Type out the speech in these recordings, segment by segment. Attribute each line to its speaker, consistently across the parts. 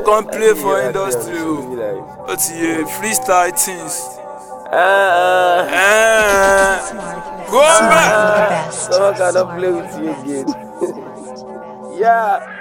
Speaker 1: come play for industry. What's your freestyle things? Go back.
Speaker 2: Someone cannot play with you again. Yeah.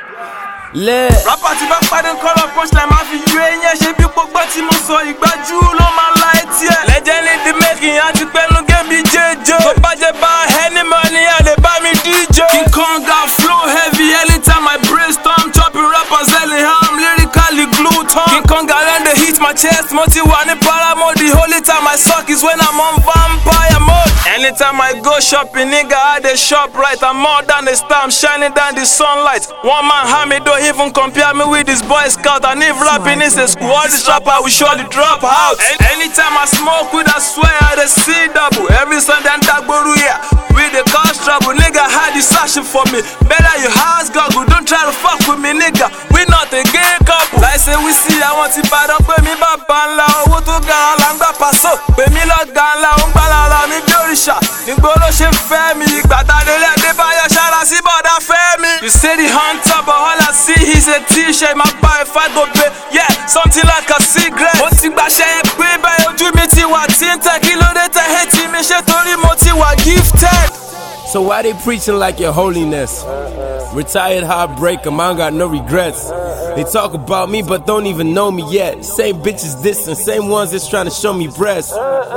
Speaker 1: Rapper ti bá pàdé kọ́lọ̀ punchline máa fi ju eyín ẹ̀ ṣe bí gbogbo tí mo sọ ìgbájú ló máa la etí ẹ̀. Legend in the making àti pẹ́nu game bí jẹjọ. Tó bá jẹ bá any money a lè bá mi díjọ. King Kong got flow heavy anytime I brainstorm. Chopping rappers selling ham lyrically glue tongue. King Kong got learn to hit my chest. Mo ti wà ní paramount. The only time I suck is when I'm on vampire mode. Anytime I go shopping, nigga, I dey shop right. I'm more than the star, I'm shining down the sunlight. One man hand me don't even compare me with this Boy Scout. And if rapping is a school, all this rapper will surely drop out. Anytime I smoke with, I swear I dey see double. Every Sunday and Dagboruya, with the cause trouble. Nigga, hide the sashing for me. Better you house goggle, don't try to fuck with me, nigga. We not a gay couple. Like say we see, I want to bad up with me, baba la. Owó tó ga langba paso. Pè mí lọ́gà ńlá, ó ń gbá lára mi bí òrìṣà. Nígboro ṣe fẹ́ mi, ìgbà tàdélé Adébáyọ̀ ṣára sí bọ̀dá fẹ́ mi. You say the hunter, but all I see is a t-shirt. My buy if I go pay, yeah, something like a cigarette. Mo ti gbàṣẹ́ yẹn pé báyìí ojú mi ti wà tí ń tẹ̀. Kí ló dé tẹ̀ hate mi ṣé torí mo ti wà gifted.
Speaker 3: So why they preaching like your holiness? Retired heartbreaker, man got no regrets. They talk about me but don't even know me yet. Same bitches dissing, same ones that's trying to show me breasts.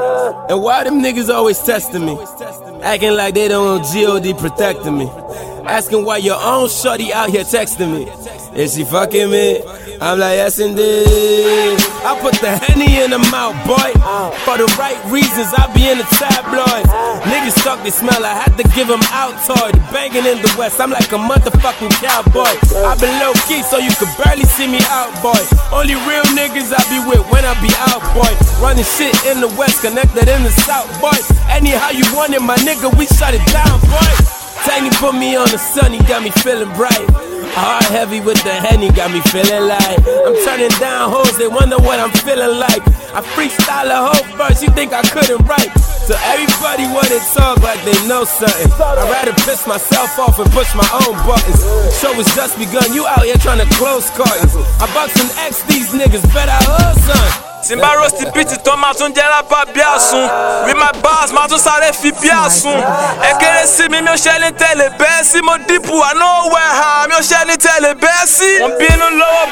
Speaker 3: And why them niggas always testing me? Acting like they don't know G.O.D. protecting me. Asking why your own shorty out here texting me. Is she fucking me? I'm like, yes indeed. I put the Henny in the mouth, boy. For the right reasons, I be in the tabloids. Niggas stuck, they smell, I had to give them out toy. The banging in the West, I'm like a motherfucking cowboy. I been low key, so you could barely see me out, boy. Only real niggas I be with when I be out, boy. Running shit in the West, connected in the South, boy. Anyhow you want it, my nigga, we shut it down, boy. Tiny put me on the sun, he got me feeling bright. Hard heavy with the Henny, got me feeling like I'm turning down hoes, they wonder what I'm feeling like. I freestyle a whole verse, you think I couldn't write. So everybody wanna talk like they know something. I'd rather piss myself off and push my own buttons. Show it's just begun, you out here trying to close curtains. I box and X these niggas, bet I heard son.
Speaker 1: Timba rosti piti tó máa tún jẹ́ rapper bí àsun. With my bars máa tún sáré fi bí àsun. Ekere sí mi ò ṣe ní tẹ̀lé bẹ́ẹ̀ sí. Mo dìbò I know where mi ò ṣe ní tẹ̀lé bẹ́ẹ̀ sí. Wọ́n bínú lọ́wọ́